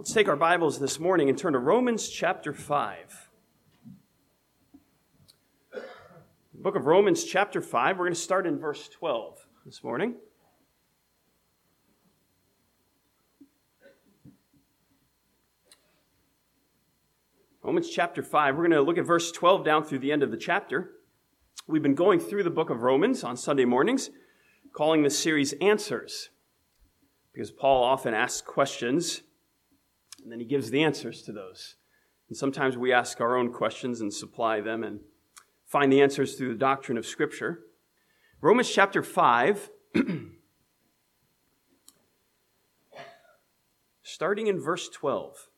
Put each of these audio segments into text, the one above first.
Let's take our Bibles this morning and turn to Romans chapter 5. The book of Romans chapter 5, we're going to start in verse 12 this morning. Romans chapter 5, we're going to look at verse 12 down through the end of the chapter. We've been going through the book of Romans on Sunday mornings, calling this series Answers, because Paul often asks questions, and then he gives the answers to those. And sometimes we ask our own questions and supply them and find the answers through the doctrine of Scripture. Romans chapter 5, starting in verse 12.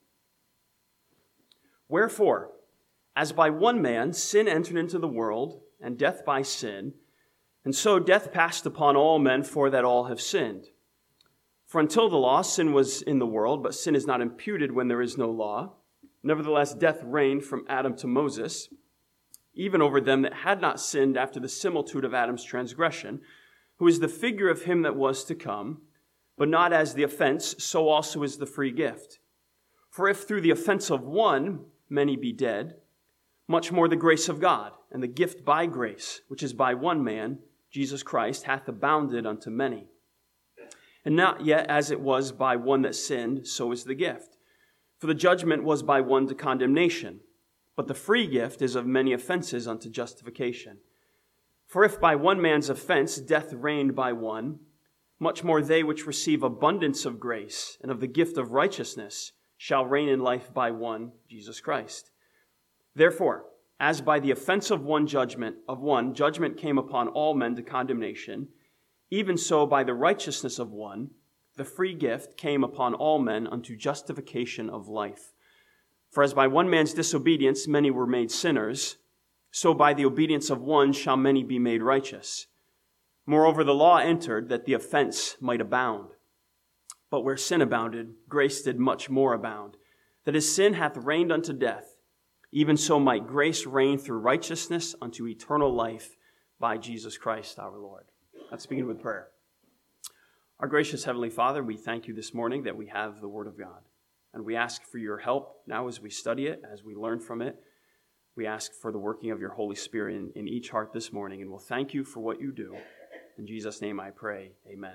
Wherefore, as by one man sin entered into the world, and death by sin, and so death passed upon all men, for that all have sinned. For until the law, sin was in the world, but sin is not imputed when there is no law. Nevertheless, death reigned from Adam to Moses, even over them that had not sinned after the similitude of Adam's transgression, who is the figure of him that was to come, but not as the offense, so also is the free gift. For if through the offense of one many be dead, much more the grace of God, and the gift by grace, which is by one man, Jesus Christ, hath abounded unto many. And not yet as it was by one that sinned, so is the gift. For the judgment was by one to condemnation, but the free gift is of many offenses unto justification. For if by one man's offense death reigned by one, much more they which receive abundance of grace and of the gift of righteousness shall reign in life by one, Jesus Christ. Therefore, as by the offense of one judgment came upon all men to condemnation, even so by the righteousness of one, the free gift came upon all men unto justification of life. For as by one man's disobedience many were made sinners, so by the obedience of one shall many be made righteous. Moreover, the law entered that the offense might abound. But where sin abounded, grace did much more abound, that as sin hath reigned unto death, even so might grace reign through righteousness unto eternal life by Jesus Christ our Lord. Let's begin with prayer. Our gracious Heavenly Father, we thank you this morning that we have the Word of God. And we ask for your help now as we study it, as we learn from it. We ask for the working of your Holy Spirit in each heart this morning. And we'll thank you for what you do. In Jesus' name I pray, amen.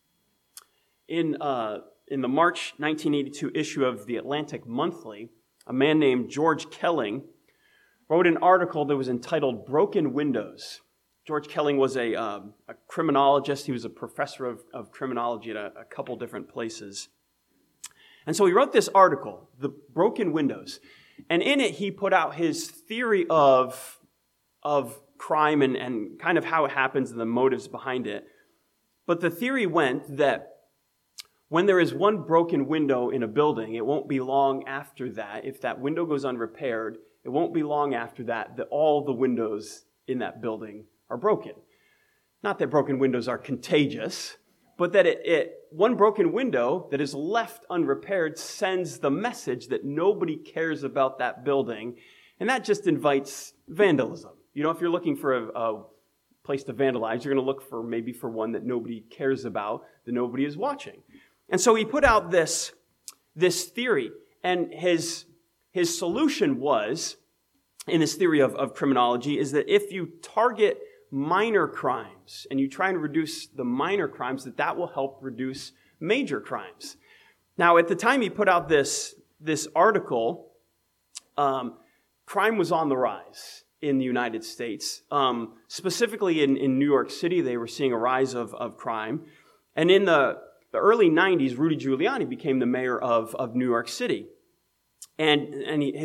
In the March 1982 issue of the Atlantic Monthly, a man named George Kelling wrote an article that was entitled Broken Windows. George Kelling was a criminologist. He was a professor of criminology at a couple different places. And so he wrote this article, The Broken Windows. And in it, he put out his theory of crime and kind of how it happens and the motives behind it. But the theory went that when there is one broken window in a building, it won't be long after that. If that window goes unrepaired, it won't be long after that all the windows in that building are broken. Not that broken windows are contagious, but that one broken window that is left unrepaired sends the message that nobody cares about that building, and that just invites vandalism. You know, if you're looking for a place to vandalize, you're going to look for one that nobody cares about, that nobody is watching. And so he put out this theory, and his solution was, in his theory of criminology, is that if you target minor crimes and you try and reduce the minor crimes, that will help reduce major crimes. Now, at the time he put out this article, crime was on the rise in the United States. Specifically in New York City, they were seeing a rise of crime. And in the early 90s, Rudy Giuliani became the mayor of New York City. And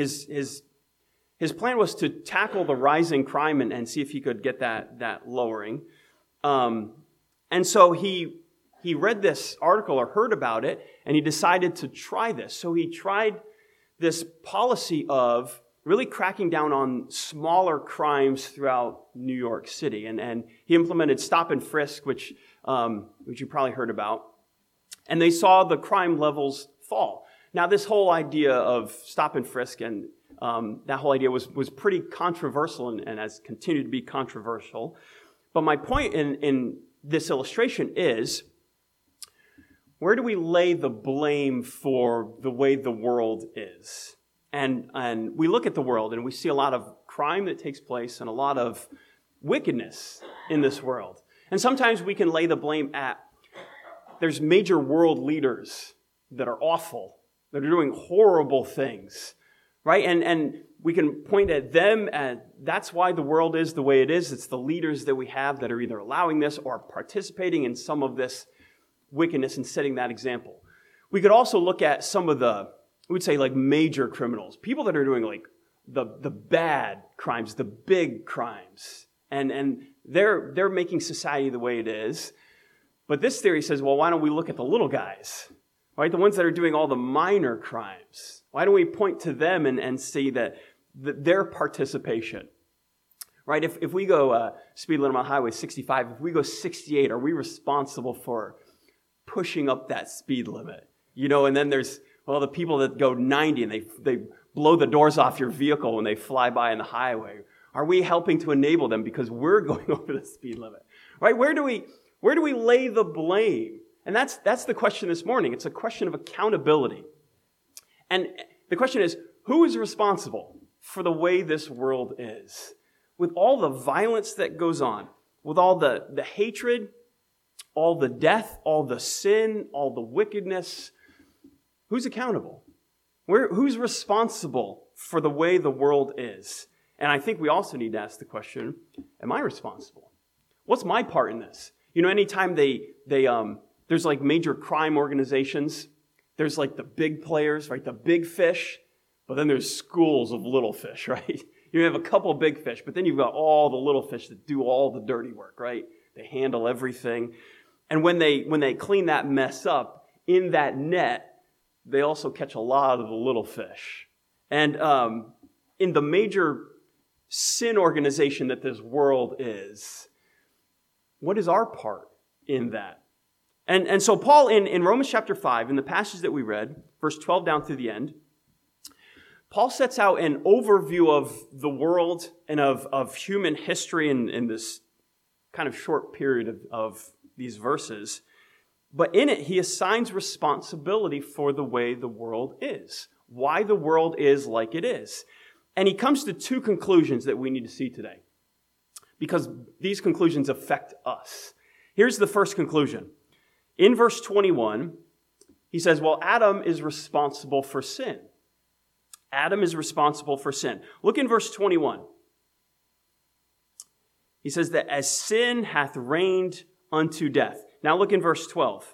his plan was to tackle the rising crime and see if he could get that lowering. And so he read this article or heard about it, and he decided to try this. So he tried this policy of really cracking down on smaller crimes throughout New York City. And he implemented stop and frisk, which you probably heard about. And they saw the crime levels fall. Now, this whole idea of stop and frisk and that whole idea was pretty controversial and has continued to be controversial. But my point in this illustration is Where do we lay the blame for the way the world is? And we look at the world and we see a lot of crime that takes place and a lot of wickedness in this world. And sometimes we can lay the blame at, there's major world leaders that are awful, that are doing horrible things, right? And we can point at them, and that's why the world is the way it is. It's the leaders that we have that are either allowing this or participating in some of this wickedness and setting that example. We could also look at some of the, we would say like major criminals, people that are doing like the bad crimes, the big crimes, and they're making society the way it is. But this theory says, well, why don't we look at the little guys, right? The ones that are doing all the minor crimes. Why don't we point to them and see that their participation, right? If we go speed limit on Highway 65, if we go 68, are we responsible for pushing up that speed limit? And then there's, well, the people that go 90 and they blow the doors off your vehicle when they fly by on the highway. Are we helping to enable them because we're going over the speed limit, right? Where do we lay the blame? And that's the question this morning. It's a question of accountability. And the question is, who is responsible for the way this world is? With all the violence that goes on, with all the hatred, all the death, all the sin, all the wickedness, who's accountable? Who's responsible for the way the world is? And I think we also need to ask the question, am I responsible? What's my part in this? Anytime there's like major crime organizations, there's like the big players, right? The big fish, but then there's schools of little fish, right? You have a couple of big fish, but then you've got all the little fish that do all the dirty work, right? They handle everything. And when they clean that mess up, in that net, they also catch a lot of the little fish. And in the major sin organization that this world is, what is our part in that? And so Paul, in Romans chapter 5, in the passage that we read, verse 12 down through the end, Paul sets out an overview of the world and of human history in this kind of short period of these verses. But in it, he assigns responsibility for the way the world is, why the world is like it is. And he comes to two conclusions that we need to see today, because these conclusions affect us. Here's the first conclusion. In verse 21, he says, well, Adam is responsible for sin. Adam is responsible for sin. Look in verse 21. He says that as sin hath reigned unto death. Now look in verse 12.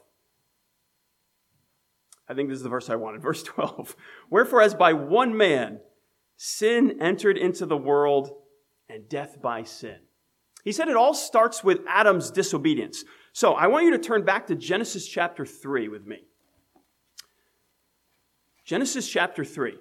I think this is the verse I wanted. Verse 12. Wherefore as by one man sin entered into the world, and death by sin. He said it all starts with Adam's disobedience. So I want you to turn back to Genesis chapter 3 with me. Genesis chapter 3.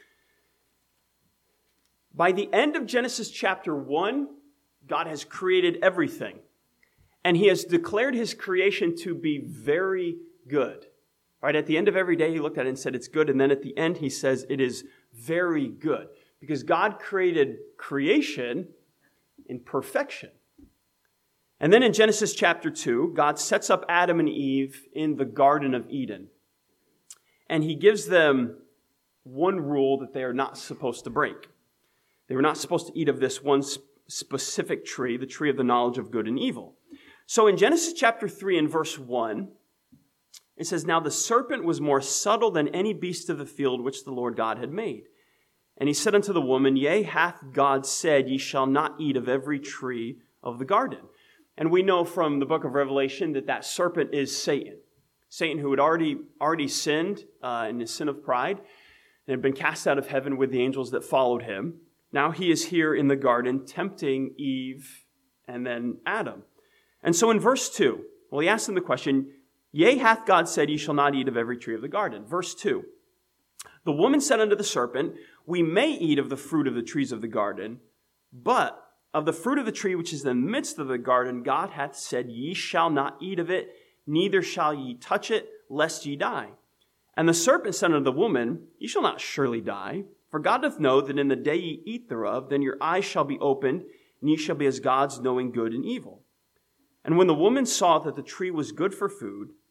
By the end of Genesis chapter 1, God has created everything. And he has declared his creation to be very good. Right? At the end of every day, he looked at it and said it's good. And then at the end, he says it is very good. Because God created creation in perfection. And then in Genesis chapter 2, God sets up Adam and Eve in the Garden of Eden. And he gives them one rule that they are not supposed to break. They were not supposed to eat of this one specific tree, the tree of the knowledge of good and evil. So in Genesis chapter 3 and verse 1, it says, now the serpent was more subtle than any beast of the field which the Lord God had made. And he said unto the woman, yea, hath God said, ye shall not eat of every tree of the garden. And we know from the book of Revelation that serpent is Satan. Satan, who had already sinned in his sin of pride and had been cast out of heaven with the angels that followed him. Now he is here in the garden tempting Eve and then Adam. And so in verse 2, well, he asks them the question, yea, hath God said, ye shall not eat of every tree of the garden. Verse 2, the woman said unto the serpent, we may eat of the fruit of the trees of the garden, but of the fruit of the tree which is in the midst of the garden, God hath said, ye shall not eat of it, neither shall ye touch it, lest ye die. And the serpent said unto the woman, ye shall not surely die, for God doth know that in the day ye eat thereof, then your eyes shall be opened, and ye shall be as gods, knowing good and evil. And when the woman saw that the tree was good for food,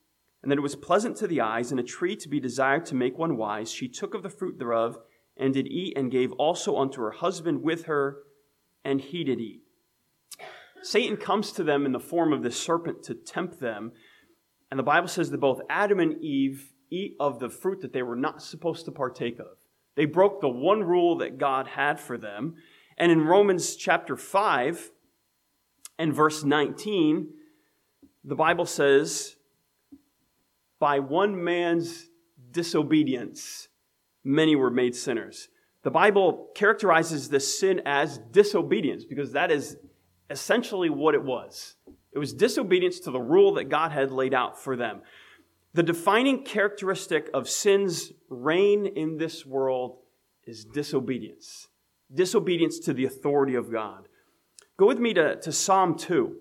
and that it was pleasant to the eyes, and a tree to be desired to make one wise. She took of the fruit thereof, and did eat, and gave also unto her husband with her, and he did eat. Satan comes to them in the form of this serpent to tempt them, and the Bible says that both Adam and Eve eat of the fruit that they were not supposed to partake of. They broke the one rule that God had for them. And in Romans chapter 5 and verse 19, the Bible says, by one man's disobedience, many were made sinners. The Bible characterizes this sin as disobedience because that is essentially what it was. It was disobedience to the rule that God had laid out for them. The defining characteristic of sin's reign in this world is disobedience. Disobedience to the authority of God. Go with me to Psalm 2.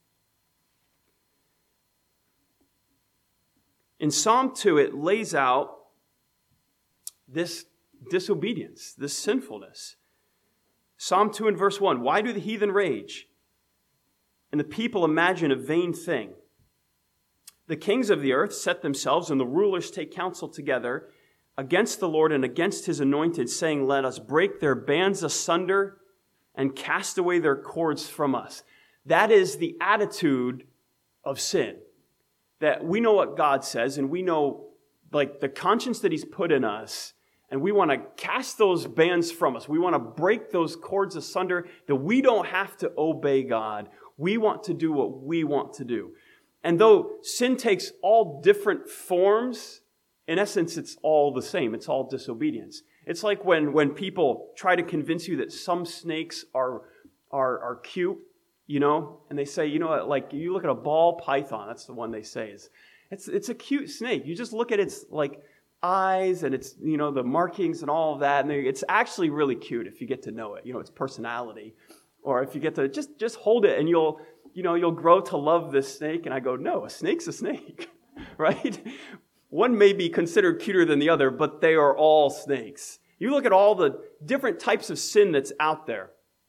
In Psalm 2, it lays out this disobedience, this sinfulness. Psalm 2 and verse 1, why do the heathen rage, and the people imagine a vain thing? The kings of the earth set themselves, and the rulers take counsel together against the Lord and against his anointed, saying, let us break their bands asunder and cast away their cords from us. That is the attitude of sin. That we know what God says, and we know like the conscience that he's put in us, and we want to cast those bands from us. We want to break those cords asunder, that we don't have to obey God. We want to do what we want to do. And though sin takes all different forms, in essence, it's all the same. It's all disobedience. It's like when people try to convince you that some snakes are cute, you know, and they say, you know, like you look at a ball python, that's the one they say is, it's a cute snake. You just look at its like eyes and its, you know, the markings and all of that, and it's actually really cute if you get to know it, you know, its personality, or if you get to just hold it and you'll grow to love this snake. And I go, no, a snake's a snake, right? One may be considered cuter than the other, but they are all snakes. You look at all the different types of sin that's out there.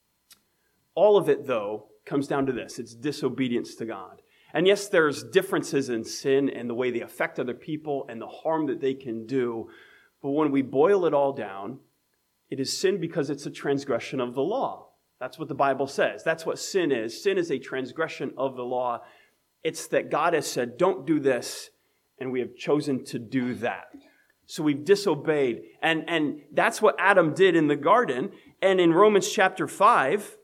All of it, though, comes down to this. It's disobedience to God. And yes, there's differences in sin and the way they affect other people and the harm that they can do. But when we boil it all down, it is sin because it's a transgression of the law. That's what the Bible says. That's what sin is. Sin is a transgression of the law. It's that God has said, don't do this, and we have chosen to do that. So we've disobeyed. And that's what Adam did in the garden. And in Romans chapter 5,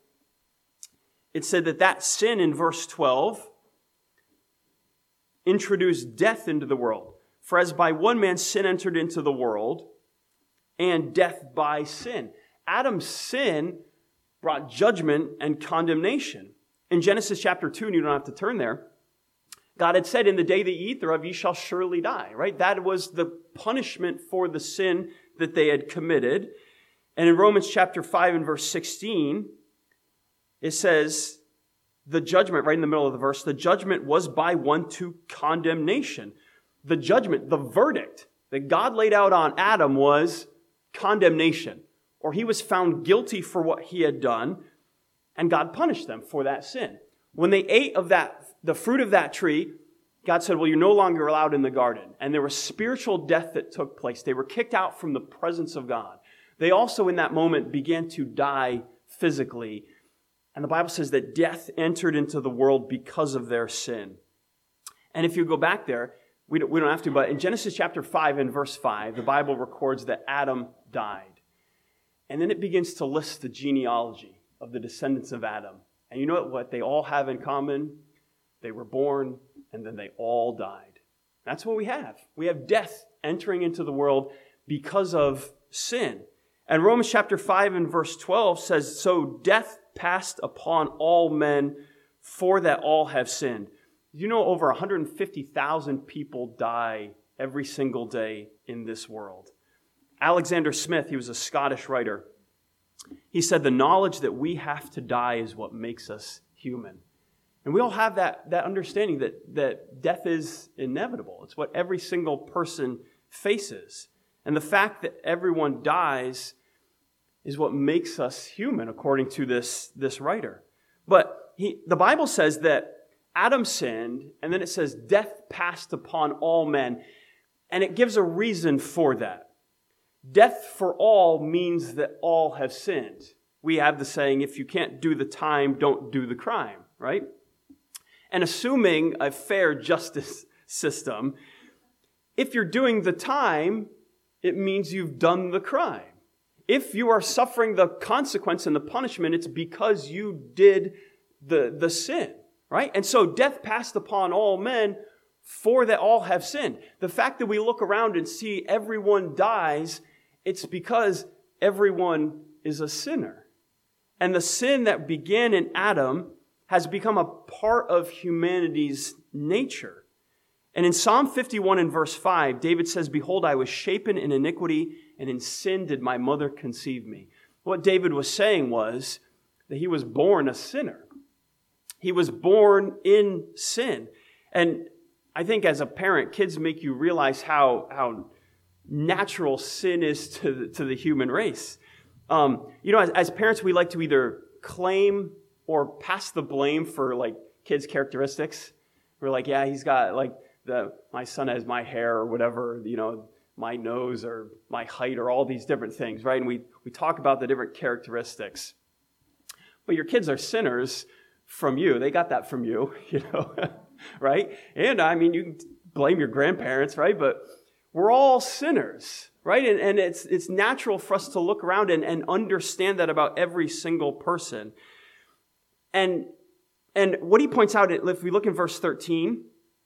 it said that sin in verse 12 introduced death into the world. For as by one man sin entered into the world, and death by sin. Adam's sin brought judgment and condemnation. In Genesis chapter 2, and you don't have to turn there, God had said, in the day that ye eat thereof, ye shall surely die, right? That was the punishment for the sin that they had committed. And in Romans chapter 5 and verse 16, it says, the judgment, right in the middle of the verse, the judgment was by one to condemnation. The judgment, the verdict that God laid out on Adam was condemnation. Or he was found guilty for what he had done, and God punished them for that sin. When they ate of the fruit of that tree, God said, well, you're no longer allowed in the garden. And there was spiritual death that took place. They were kicked out from the presence of God. They also, in that moment, began to die physically. And the Bible says that death entered into the world because of their sin. And if you go back there, we don't have to, but in Genesis chapter 5 and verse 5, the Bible records that Adam died. And then it begins to list the genealogy of the descendants of Adam. And you know what they all have in common? They were born, and then they all died. That's what we have. We have death entering into the world because of sin. And Romans chapter 5 and verse 12 says, so death passed upon all men, for that all have sinned. You know, over 150,000 people die every single day in this world. Alexander Smith, he was a Scottish writer. He said, the knowledge that we have to die is what makes us human. And we all have that understanding that death is inevitable. It's what every single person faces. And the fact that everyone dies is what makes us human, according to this writer. But the Bible says that Adam sinned, and then it says death passed upon all men, and it gives a reason for that. Death for all means that all have sinned. We have the saying, if you can't do the time, don't do the crime, right? And assuming a fair justice system, if you're doing the time, it means you've done the crime. If you are suffering the consequence and the punishment, it's because you did the sin, right? And so death passed upon all men, for that all have sinned. The fact that we look around and see everyone dies, it's because everyone is a sinner. And the sin that began in Adam has become a part of humanity's nature. And in Psalm 51 and verse 5, David says, "Behold, I was shapen in iniquity, and in sin did my mother conceive me." What David was saying was that he was born a sinner. He was born in sin. And I think as a parent, kids make you realize how natural sin is to the human race. As parents, we like to either claim or pass the blame for like kids' characteristics. We're like, yeah, he's got like my son has my hair or whatever, my nose or my height or all these different things, right? And we talk about the different characteristics. But your kids are sinners from you. They got that from you, right? And I mean, you can blame your grandparents, right? But we're all sinners, right? And it's natural for us to look around and understand that about every single person. And what he points out, if we look in verse 13,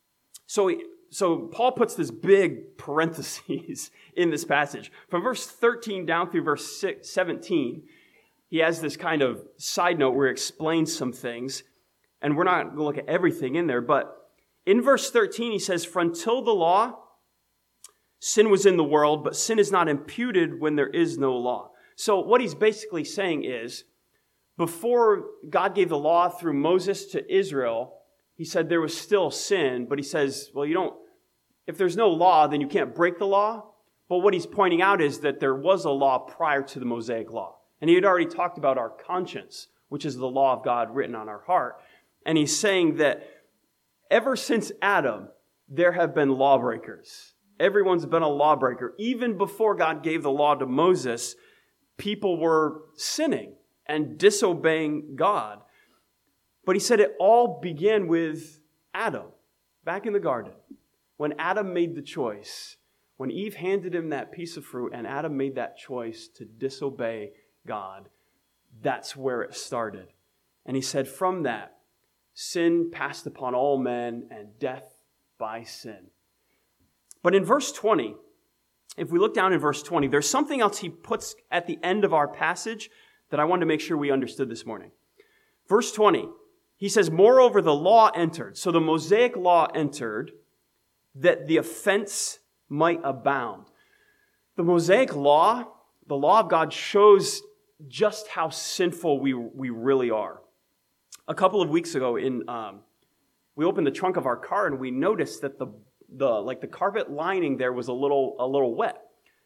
so Paul puts this big parentheses in this passage. From verse 13 down through verse 17, he has this kind of side note where he explains some things. And we're not going to look at everything in there, but in verse 13 he says, "For until the law, sin was in the world, but sin is not imputed when there is no law." So what he's basically saying is, before God gave the law through Moses to Israel, he said there was still sin, but he says, well, if there's no law, then you can't break the law. But what he's pointing out is that there was a law prior to the Mosaic law. And he had already talked about our conscience, which is the law of God written on our heart. And he's saying that ever since Adam, there have been lawbreakers. Everyone's been a lawbreaker. Even before God gave the law to Moses, people were sinning and disobeying God. But he said it all began with Adam, back in the garden. When Adam made the choice, when Eve handed him that piece of fruit and Adam made that choice to disobey God, that's where it started. And he said from that, sin passed upon all men and death by sin. But in verse 20, if we look down in verse 20, there's something else he puts at the end of our passage that I wanted to make sure we understood this morning. Verse 20, he says, "Moreover, the law entered." So the Mosaic law entered that the offense might abound. The Mosaic law, the law of God, shows just how sinful we really are. A couple of weeks ago, we opened the trunk of our car and we noticed that the carpet lining there was a little wet.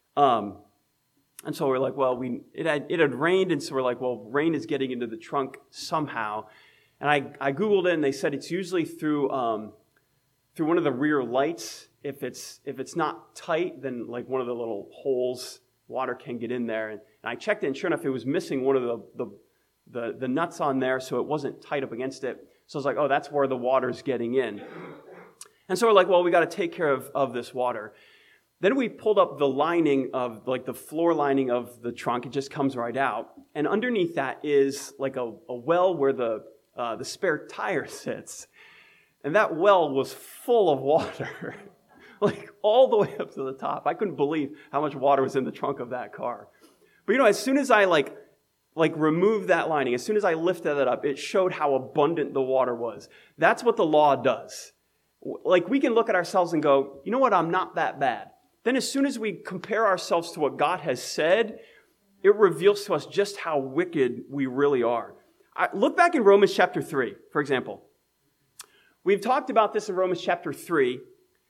And so we're like, well, it had rained, and so we're like, well, rain is getting into the trunk somehow. And I Googled it, and they said it's usually through one of the rear lights. If it's not tight, then like one of the little holes, water can get in there. And I checked it, and sure enough, it was missing one of the nuts on there, so it wasn't tight up against it. So I was like, oh, that's where the water's getting in. And so we're like, well, we got to take care of this water. Then we pulled up the lining of, like the floor lining of the trunk. It just comes right out. And underneath that is like a well where the spare tire sits. And that well was full of water, like all the way up to the top. I couldn't believe how much water was in the trunk of that car. But as soon as I like removed that lining, as soon as I lifted it up, it showed how abundant the water was. That's what the law does. Like we can look at ourselves and go, you know what, I'm not that bad. Then as soon as we compare ourselves to what God has said, it reveals to us just how wicked we really are. Look back in Romans chapter 3, for example. We've talked about this in Romans chapter 3.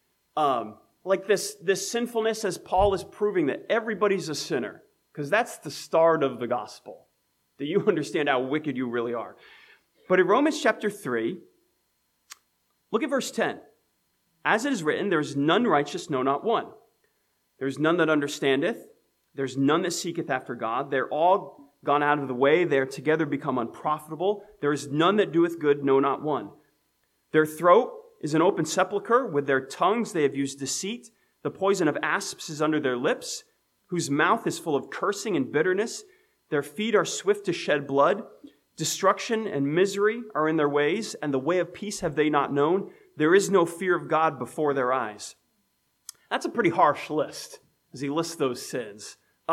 Like this sinfulness, as Paul is proving that everybody's a sinner. Because that's the start of the gospel. That you understand how wicked you really are. But in Romans chapter 3, Look at verse 10. As it is written, there is none righteous, no, not one. There is none that understandeth. There is none that seeketh after God. They're all gone out of the way. They are together become unprofitable. There is none that doeth good, no, not one. Their throat is an open sepulchre. With their tongues they have used deceit. The poison of asps is under their lips, whose mouth is full of cursing and bitterness. Their feet are swift to shed blood. Destruction and misery are in their ways, and the way of peace have they not known. There is no fear of God before their eyes. That's a pretty harsh list, as he lists those sins.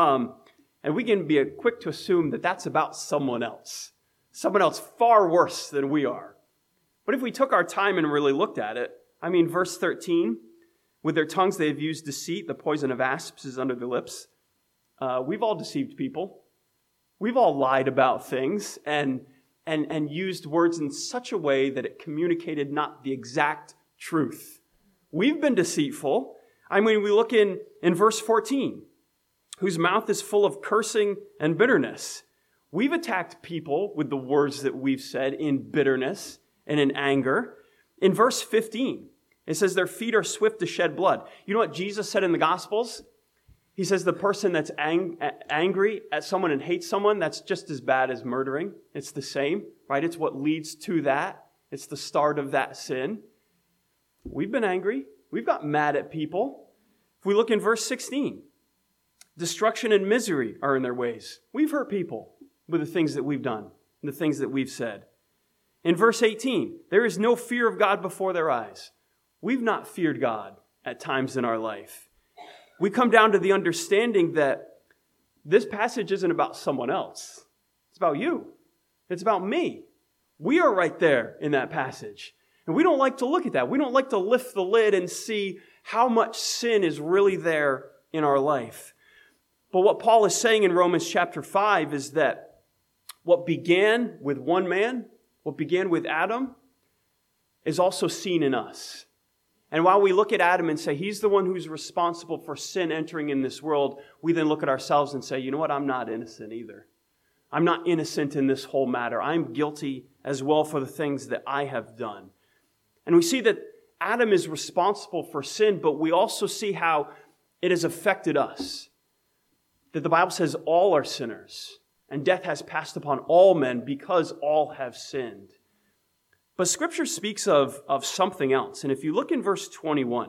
And we can be quick to assume that that's about someone else far worse than we are. But if we took our time and really looked at it, verse 13, with their tongues they have used deceit, the poison of asps is under their lips. We've all deceived people. We've all lied about things and used words in such a way that it communicated not the exact truth. We've been deceitful. We look in verse 14, whose mouth is full of cursing and bitterness. We've attacked people with the words that we've said in bitterness and in anger. In verse 15, it says their feet are swift to shed blood. You know what Jesus said in the Gospels? He says the person that's angry at someone and hates someone, that's just as bad as murdering. It's the same, right? It's what leads to that. It's the start of that sin. We've been angry. We've got mad at people. If we look in verse 16, destruction and misery are in their ways. We've hurt people with the things that we've done and the things that we've said. In verse 18, there is no fear of God before their eyes. We've not feared God at times in our life. We come down to the understanding that this passage isn't about someone else. It's about you. It's about me. We are right there in that passage. And we don't like to look at that. We don't like to lift the lid and see how much sin is really there in our life. But what Paul is saying in Romans chapter 5 is that what began with one man, what began with Adam, is also seen in us. And while we look at Adam and say he's the one who's responsible for sin entering in this world, we then look at ourselves and say, you know what, I'm not innocent either. I'm not innocent in this whole matter. I'm guilty as well for the things that I have done. And we see that Adam is responsible for sin, but we also see how it has affected us. That the Bible says all are sinners, and death has passed upon all men because all have sinned. But Scripture speaks of something else. And if you look in verse 21,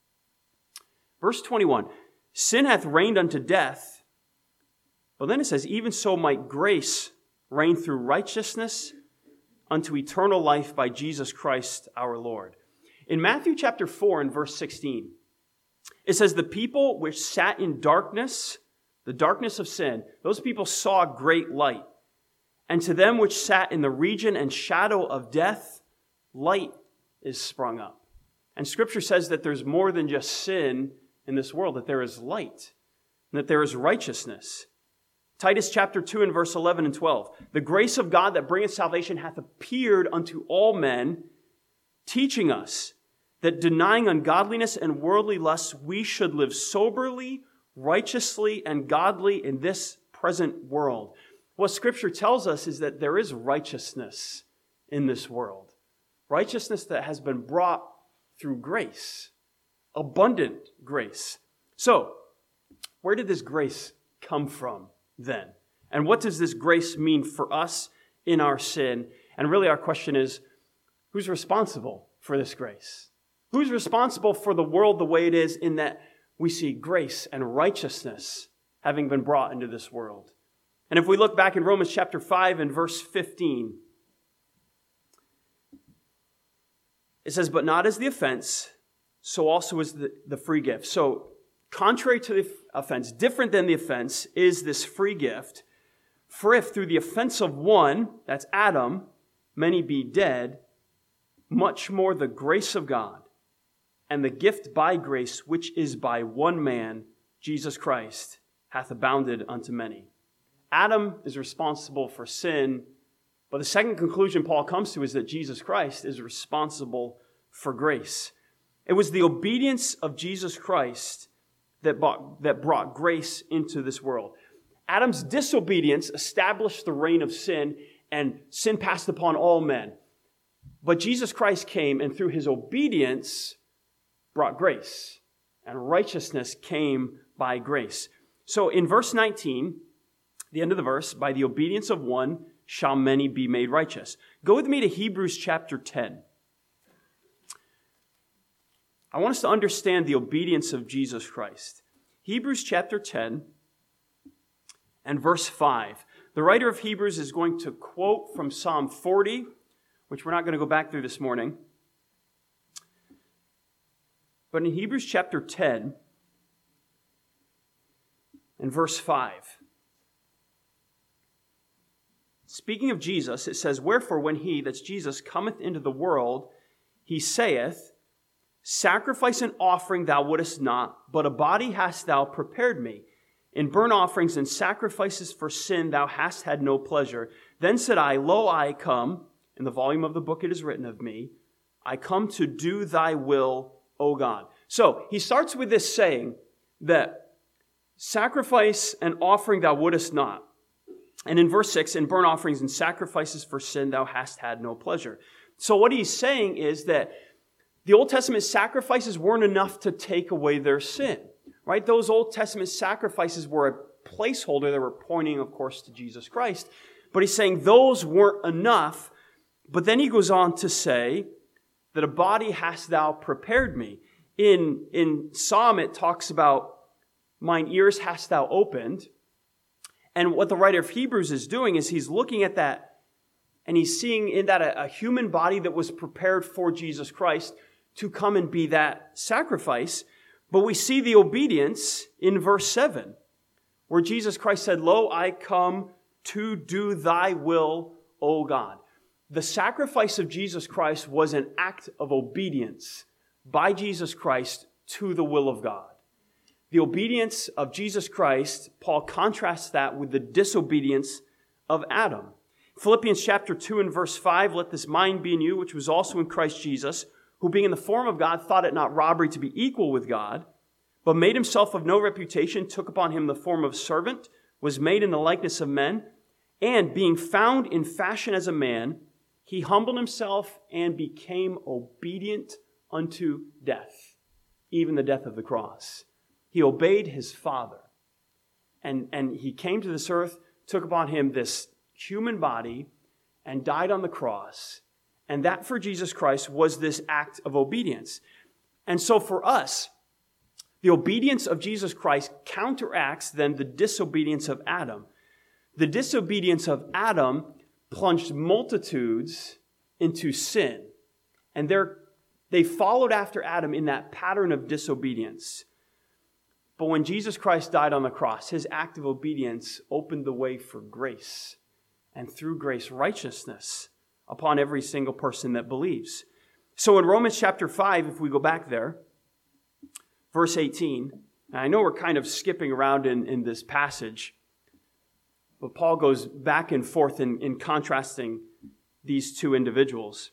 sin hath reigned unto death, but then it says, even so might grace reign through righteousness unto eternal life by Jesus Christ our Lord. In Matthew chapter 4 and verse 16, it says, the people which sat in darkness, the darkness of sin, those people saw great light. And to them which sat in the region and shadow of death, light is sprung up. And Scripture says that there's more than just sin in this world, that there is light, and that there is righteousness. Titus chapter 2 and verse 11 and 12. The grace of God that bringeth salvation hath appeared unto all men, teaching us that denying ungodliness and worldly lusts, we should live soberly, righteously, and godly in this present world. What Scripture tells us is that there is righteousness in this world. Righteousness that has been brought through grace. Abundant grace. So, where did this grace come from then? And what does this grace mean for us in our sin? And really our question is, who's responsible for this grace? Who's responsible for the world the way it is in that we see grace and righteousness having been brought into this world? And if we look back in Romans chapter 5 and verse 15, it says, but not as the offense, so also is the free gift. So, contrary to the offense, different than the offense, is this free gift. For if through the offense of one, that's Adam, many be dead, much more the grace of God and the gift by grace, which is by one man, Jesus Christ, hath abounded unto many. Adam is responsible for sin, but the second conclusion Paul comes to is that Jesus Christ is responsible for grace. It was the obedience of Jesus Christ that brought grace into this world. Adam's disobedience established the reign of sin, and sin passed upon all men. But Jesus Christ came and through his obedience brought grace. And righteousness came by grace. So in verse 19, the end of the verse, by the obedience of one shall many be made righteous. Go with me to Hebrews chapter 10. I want us to understand the obedience of Jesus Christ. Hebrews chapter 10 and verse 5. The writer of Hebrews is going to quote from Psalm 40, which we're not going to go back through this morning. But in Hebrews chapter 10 and verse 5, speaking of Jesus, it says, "Wherefore when he," that's Jesus, "cometh into the world, he saith, Sacrifice and offering thou wouldest not, but a body hast thou prepared me. In burnt offerings and sacrifices for sin thou hast had no pleasure. Then said I, Lo, I come," in the volume of the book it is written of me, "I come to do thy will, O God." So he starts with this saying that sacrifice and offering thou wouldest not. And in verse 6, "In burnt offerings and sacrifices for sin thou hast had no pleasure." So what he's saying is that the Old Testament sacrifices weren't enough to take away their sin, right? Those Old Testament sacrifices were a placeholder. They were pointing, of course, to Jesus Christ. But he's saying those weren't enough. But then he goes on to say that a body hast thou prepared me. In Psalm, it talks about, "Mine ears hast thou opened." And what the writer of Hebrews is doing is he's looking at that and he's seeing in that a human body that was prepared for Jesus Christ to come and be that sacrifice. But we see the obedience in verse 7, where Jesus Christ said, "Lo, I come to do thy will, O God." The sacrifice of Jesus Christ was an act of obedience by Jesus Christ to the will of God. The obedience of Jesus Christ, Paul contrasts that with the disobedience of Adam. Philippians chapter 2 and verse 5, "Let this mind be in you, which was also in Christ Jesus, who being in the form of God thought it not robbery to be equal with God, but made himself of no reputation, took upon him the form of servant, was made in the likeness of men, and being found in fashion as a man, he humbled himself and became obedient unto death, even the death of the cross." He obeyed his Father. And he came to this earth, took upon him this human body, and died on the cross. And that for Jesus Christ was this act of obedience. And so for us, the obedience of Jesus Christ counteracts then the disobedience of Adam. The disobedience of Adam plunged multitudes into sin. And they followed after Adam in that pattern of disobedience. But when Jesus Christ died on the cross, his act of obedience opened the way for grace. And through grace, righteousness upon every single person that believes. So in Romans chapter 5, if we go back there, verse 18, and I know we're kind of skipping around in this passage, but Paul goes back and forth in contrasting these two individuals.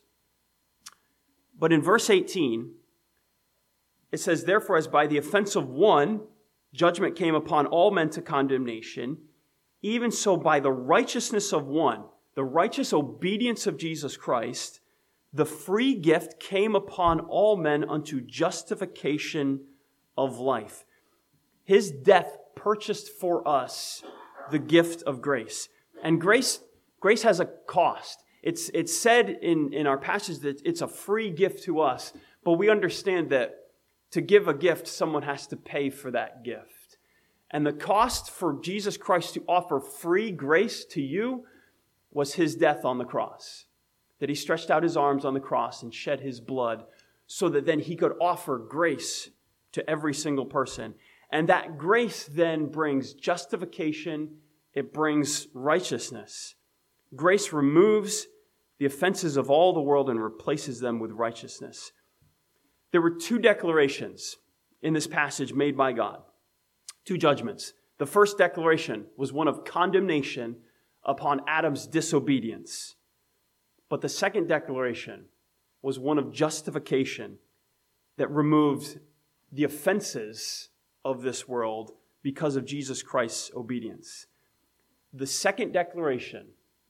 But in verse 18, it says, "Therefore, as by the offense of one, judgment came upon all men to condemnation, even so by the righteousness of one," the righteous obedience of Jesus Christ, "the free gift came upon all men unto justification of life." His death purchased for us the gift of grace. And grace has a cost. It's said in our passage that it's a free gift to us, but we understand that to give a gift, someone has to pay for that gift. And the cost for Jesus Christ to offer free grace to you was his death on the cross. That he stretched out his arms on the cross and shed his blood so that then he could offer grace to every single person. And that grace then brings justification. It brings righteousness. Grace removes the offenses of all the world and replaces them with righteousness. There were two declarations in this passage made by God. Two judgments. The first declaration was one of condemnation upon Adam's disobedience. But the second declaration was one of justification that removed the offenses of this world because of Jesus Christ's obedience. The second declaration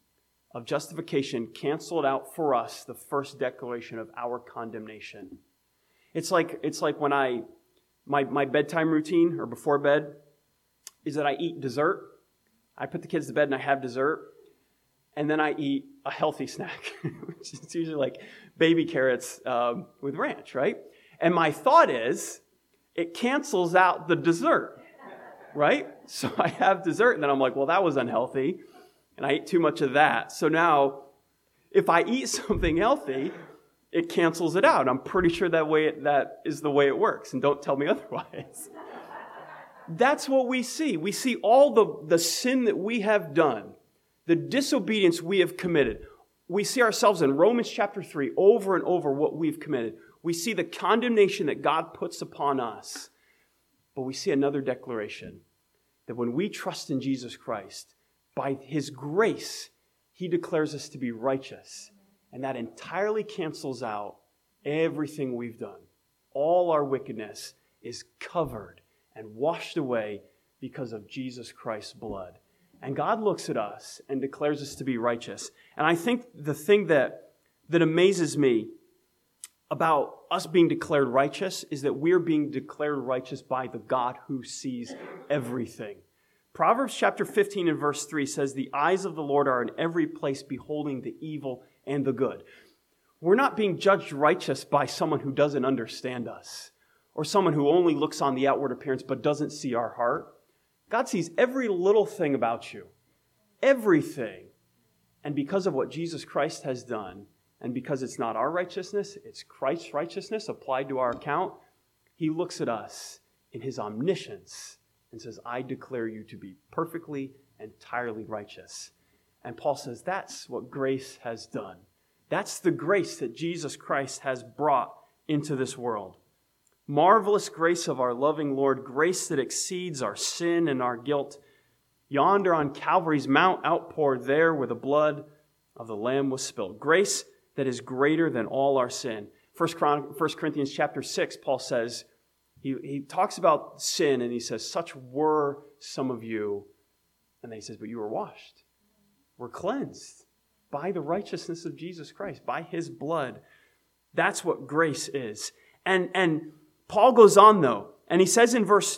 of justification canceled out for us the first declaration of our condemnation. It's like when my bedtime routine or before bed is that I eat dessert. I put the kids to bed and I have dessert. And then I eat a healthy snack, which is usually like baby carrots with ranch, right? And my thought is, it cancels out the dessert, right? So I have dessert, and then I'm like, well, that was unhealthy, and I ate too much of that. So now, if I eat something healthy, it cancels it out. I'm pretty sure that is the way it works, and don't tell me otherwise. That's what we see. We see all the sin that we have done, the disobedience we have committed. We see ourselves in Romans chapter 3 over and over what we've committed. We see the condemnation that God puts upon us. But we see another declaration that when we trust in Jesus Christ, by His grace, He declares us to be righteous. And that entirely cancels out everything we've done. All our wickedness is covered and washed away because of Jesus Christ's blood. And God looks at us and declares us to be righteous. And I think the thing that amazes me about us being declared righteous is that we're being declared righteous by the God who sees everything. Proverbs chapter 15 and verse 3 says, "The eyes of the Lord are in every place, beholding the evil and the good." We're not being judged righteous by someone who doesn't understand us or someone who only looks on the outward appearance but doesn't see our heart. God sees every little thing about you, everything. And because of what Jesus Christ has done, and because it's not our righteousness, it's Christ's righteousness applied to our account, He looks at us in His omniscience and says, "I declare you to be perfectly, entirely righteous." And Paul says that's what grace has done. That's the grace that Jesus Christ has brought into this world. Marvelous grace of our loving Lord, grace that exceeds our sin and our guilt. Yonder on Calvary's mount outpoured, there where the blood of the Lamb was spilled. Grace that is greater than all our sin. 1 Corinthians chapter 6, Paul says, he talks about sin and he says, "Such were some of you." And then he says, "But you were washed." We're cleansed by the righteousness of Jesus Christ, by His blood. That's what grace is. And Paul goes on though, and he says in verse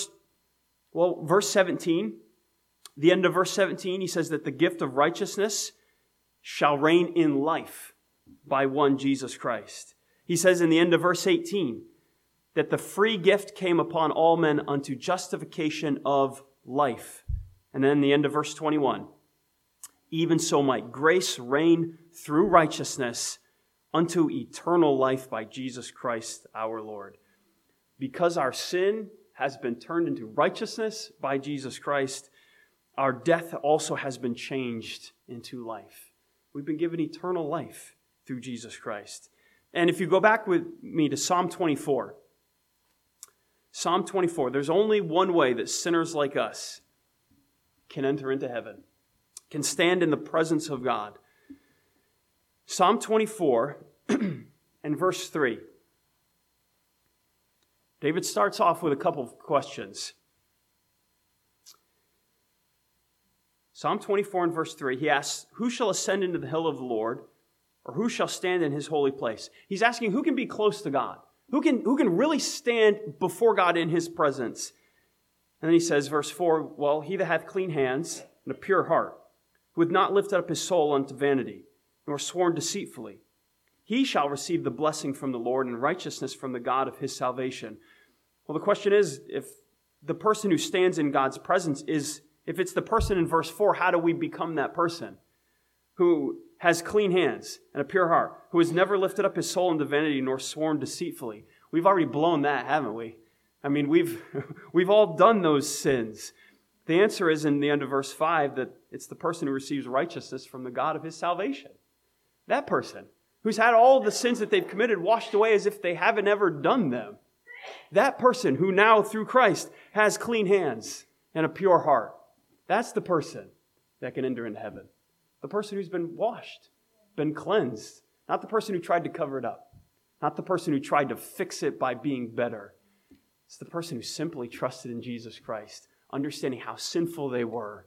17, the end of verse 17, he says that the gift of righteousness shall reign in life by one Jesus Christ. He says in the end of verse 18 that the free gift came upon all men unto justification of life. And then the end of verse 21, even so might grace reign through righteousness unto eternal life by Jesus Christ our Lord. Because our sin has been turned into righteousness by Jesus Christ, our death also has been changed into life. We've been given eternal life through Jesus Christ. And if you go back with me to Psalm 24, Psalm 24, there's only one way that sinners like us can enter into heaven, can stand in the presence of God. Psalm 24 and verse 3. David starts off with a couple of questions. Psalm 24 and verse 3, he asks, "Who shall ascend into the hill of the Lord, or who shall stand in His holy place?" He's asking who can be close to God, who can really stand before God in His presence. And then he says, verse 4, "Well, he that hath clean hands and a pure heart, who hath not lifted up his soul unto vanity, nor sworn deceitfully, he shall receive the blessing from the Lord and righteousness from the God of his salvation." Well, the question is, if the person who stands in God's presence if it's the person in verse 4, how do we become that person who has clean hands and a pure heart, who has never lifted up his soul into vanity nor sworn deceitfully? We've already blown that, haven't we? I mean, we've all done those sins. The answer is in the end of verse 5 that it's the person who receives righteousness from the God of his salvation. That person who's had all the sins that they've committed washed away as if they haven't ever done them. That person who now through Christ has clean hands and a pure heart. That's the person that can enter into heaven. The person who's been washed, been cleansed. Not the person who tried to cover it up. Not the person who tried to fix it by being better. It's the person who simply trusted in Jesus Christ, understanding how sinful they were,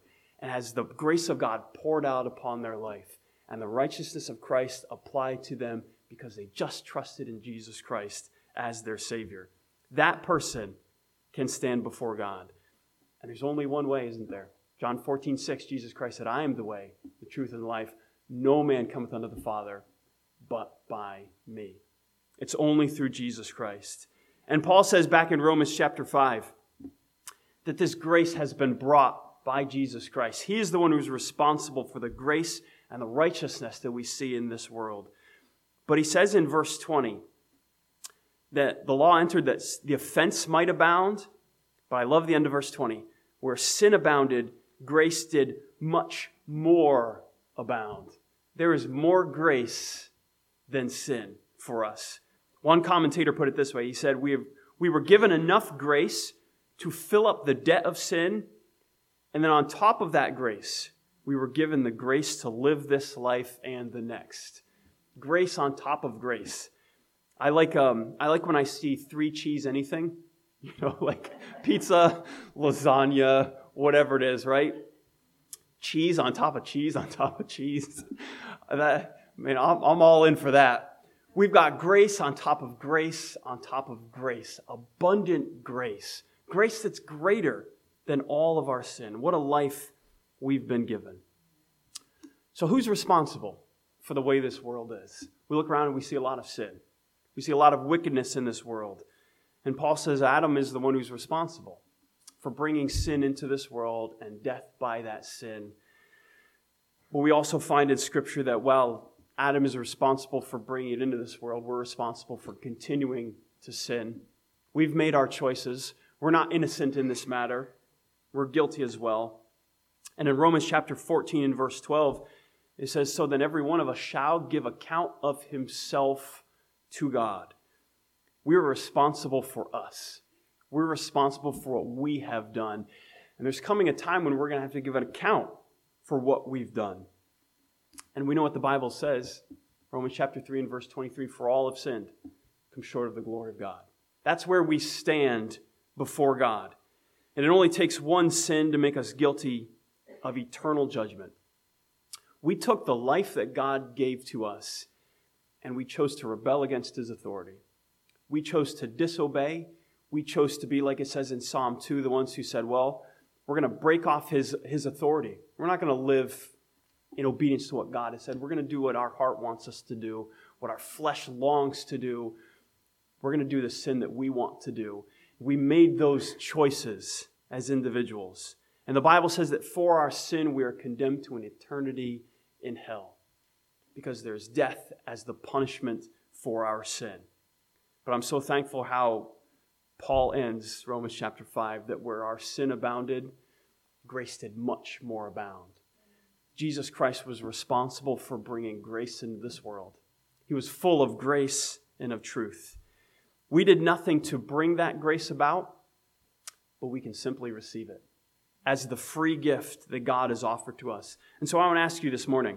and has the grace of God poured out upon their life and the righteousness of Christ applied to them because they just trusted in Jesus Christ as their Savior. That person can stand before God. And there's only one way, isn't there? John 14:6, Jesus Christ said, I am the way, the truth, and the life. No man cometh unto the Father but by me. It's only through Jesus Christ. And Paul says back in Romans chapter 5 that this grace has been brought by Jesus Christ. He is the one who's responsible for the grace and the righteousness that we see in this world. But he says in verse 20 that the law entered that the offense might abound. But I love the end of verse 20. Where sin abounded, grace did much more abound. There is more grace than sin for us. One commentator put it this way. He said, we were given enough grace to fill up the debt of sin. And then on top of that grace, we were given the grace to live this life and the next. Grace on top of grace. I like when I see 3 cheese anything. Like pizza, lasagna, whatever it is, right? Cheese on top of cheese on top of cheese. I'm all in for that. We've got grace on top of grace on top of grace. Abundant grace. Grace that's greater than all of our sin. What a life we've been given. So who's responsible for the way this world is? We look around and we see a lot of sin. We see a lot of wickedness in this world. And Paul says Adam is the one who's responsible for bringing sin into this world and death by that sin. But we also find in Scripture that while Adam is responsible for bringing it into this world, we're responsible for continuing to sin. We've made our choices. We're not innocent in this matter. We're guilty as well. And in Romans chapter 14 and verse 12, it says, so then every one of us shall give account of himself to God. We're responsible for us. We're responsible for what we have done. And there's coming a time when we're going to have to give an account for what we've done. And we know what the Bible says. Romans chapter 3 and verse 23, for all have sinned, come short of the glory of God. That's where we stand before God. And it only takes one sin to make us guilty of eternal judgment. We took the life that God gave to us and we chose to rebel against His authority. We chose to disobey. We chose to be, like it says in Psalm 2, the ones who said, well, we're going to break off His authority. We're not going to live in obedience to what God has said. We're going to do what our heart wants us to do, what our flesh longs to do. We're going to do the sin that we want to do. We made those choices as individuals. And the Bible says that for our sin, we are condemned to an eternity in hell because there's death as the punishment for our sin. But I'm so thankful how Paul ends Romans chapter 5, that where our sin abounded, grace did much more abound. Jesus Christ was responsible for bringing grace into this world. He was full of grace and of truth. We did nothing to bring that grace about, but we can simply receive it as the free gift that God has offered to us. And so I want to ask you this morning,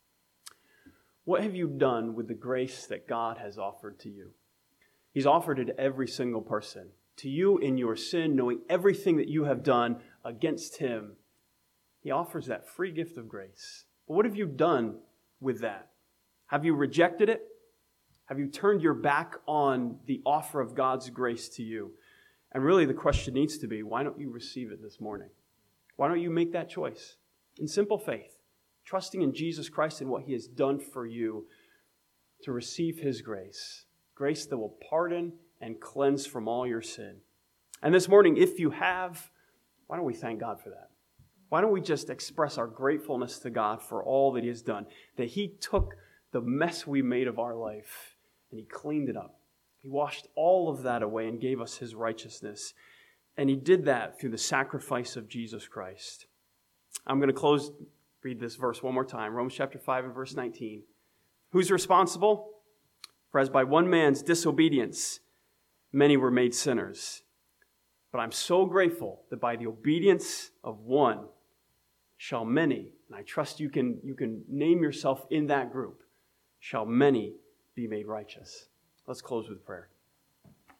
what have you done with the grace that God has offered to you? He's offered it to every single person. To you in your sin, knowing everything that you have done against Him, He offers that free gift of grace. But what have you done with that? Have you rejected it? Have you turned your back on the offer of God's grace to you? And really the question needs to be, why don't you receive it this morning? Why don't you make that choice in simple faith, trusting in Jesus Christ and what He has done for you to receive His grace, grace that will pardon and cleanse from all your sin. And this morning, if you have, why don't we thank God for that? Why don't we just express our gratefulness to God for all that He has done, that He took the mess we made of our life and He cleaned it up. He washed all of that away and gave us His righteousness. And He did that through the sacrifice of Jesus Christ. I'm going to read this verse one more time. Romans chapter 5 and verse 19. Who's responsible? For as by one man's disobedience, many were made sinners. But I'm so grateful that by the obedience of one shall many, and I trust you can name yourself in that group, shall many be made righteous. Let's close with prayer.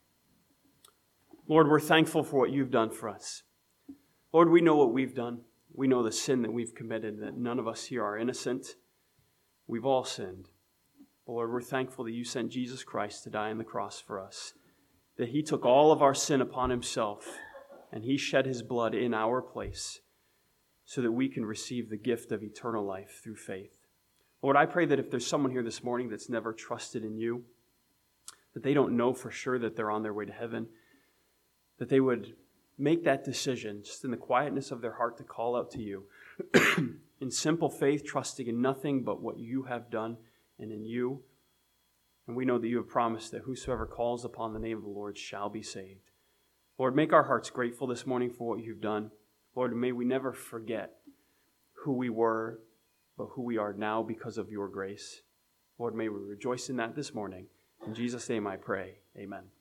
Lord, we're thankful for what You've done for us. Lord, we know what we've done. We know the sin that we've committed, that none of us here are innocent. We've all sinned. But Lord, we're thankful that you sent Jesus Christ to die on the cross for us, that he took all of our sin upon himself, and he shed his blood in our place so that we can receive the gift of eternal life through faith. Lord, I pray that if there's someone here this morning that's never trusted in you, that they don't know for sure that they're on their way to heaven, that they would make that decision just in the quietness of their heart to call out to you in simple faith, trusting in nothing but what you have done and in you. And we know that you have promised that whosoever calls upon the name of the Lord shall be saved. Lord, make our hearts grateful this morning for what you've done. Lord, may we never forget who we were, but who we are now because of your grace. Lord, may we rejoice in that this morning. In Jesus' name I pray. Amen.